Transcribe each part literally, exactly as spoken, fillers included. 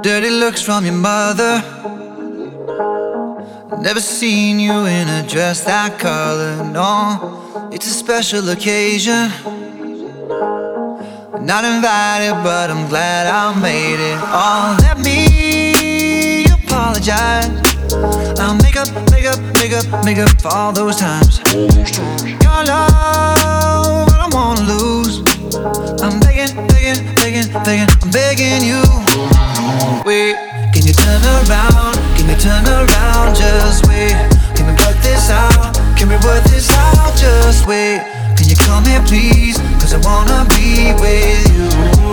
Dirty looks from your mother. Never seen you in a dress that color, no. It's a special occasion. Not invited, but I'm glad I made it. Oh, let me apologize. I'll make up, make up, make up, make up for all those times. Your love, I don't wanna lose. I'm begging, begging, begging, begging, I'm begging you. Wait, can you turn around? Can you turn around? Just wait. Can we work this out? Can we work this out? Just wait. Can you come here please? Cause I wanna be with you.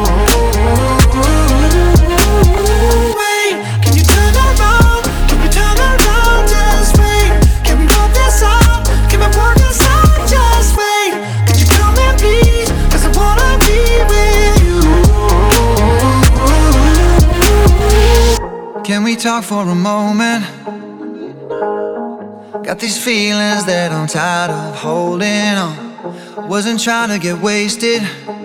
Wait, can you turn around? Can you turn around? Just wait. Can we work this out? Can we work this out? Just wait. Can you come here please? Cause I wanna be with you. Can we talk for a moment? Got these feelings that I'm tired of holding on. Wasn't trying to get wasted.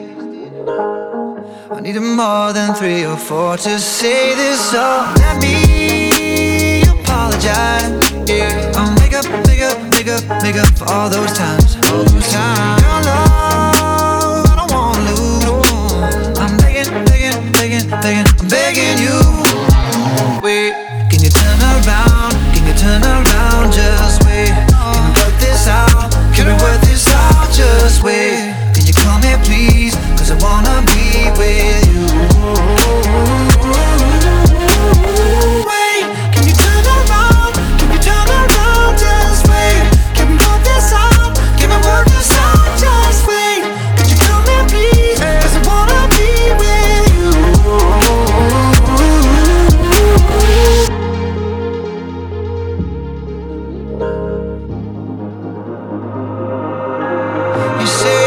I needed more than three or four to say this. So let me apologize. Yeah, I'll make up, make up, make up, make up for all those times. All those times. Your love, I don't wanna lose. I'm begging, begging, begging, begging, I'm begging you. Wait, can you turn around? Can you turn around? Just wait. Can we work this out? Can we work this out? Just wait. Can you come here please? Cause I wanna be with you. Wait, can you turn around? Can you turn around? Just wait. Can we work this out? Can we work this out? Just wait. Could you come here please? Cause I wanna be with you. You say